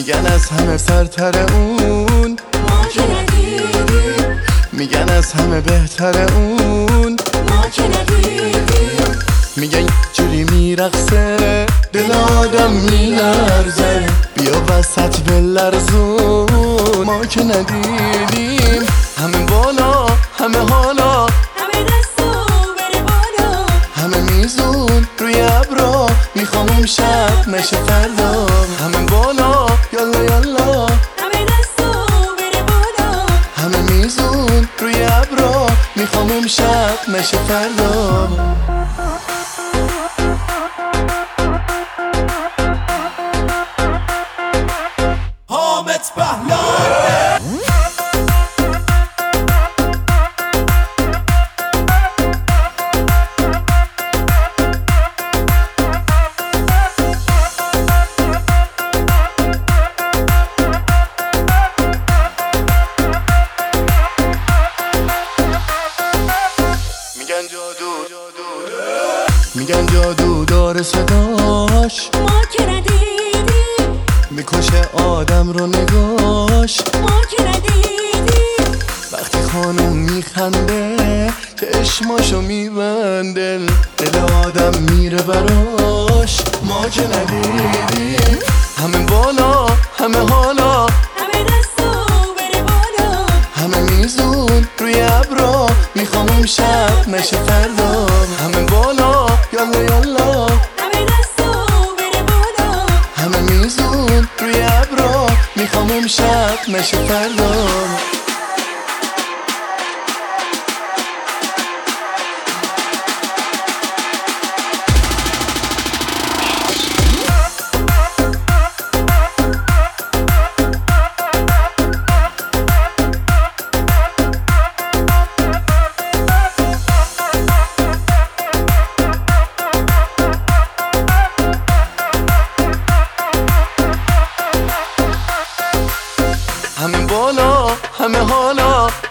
میگن از همه سرتر اون، ما که ندیدیم. میگن از همه بهتر اون، ما که ندیدیم. میگن جوری میرقصه دل آدم میلرزه، بیا وسط بلرزون. ما که ندیدیم. همه بالا همه حالا، همه دستو بره بالا، همه میزون روی ابرا، میخوام اون شب نشه فردا. همه بالا یالا یالا، همه دستو بره بالا. همه میزون روی ابرا، میخوام اون شب نشه فردا. حامد پهلوان میگن جادو، میگن جادو داره صداش، ما که ندیدیم. میکشه آدم رو نگاش. ما که ندیدیم. وقتی خانوم میخنده چشماشو میبنده، دل آدم میره براش. ما که ندیدیم. همه بالا همه حالا، همه دستو بره بالا، همه میزون روی ابرا، میخوام اون شب نشه فردا. همه بالا یالا یالا، همه دستو بره بالا. همه میزون روی ابرا، میخوام اون شب نشه فردا. همه بالا همه حالا،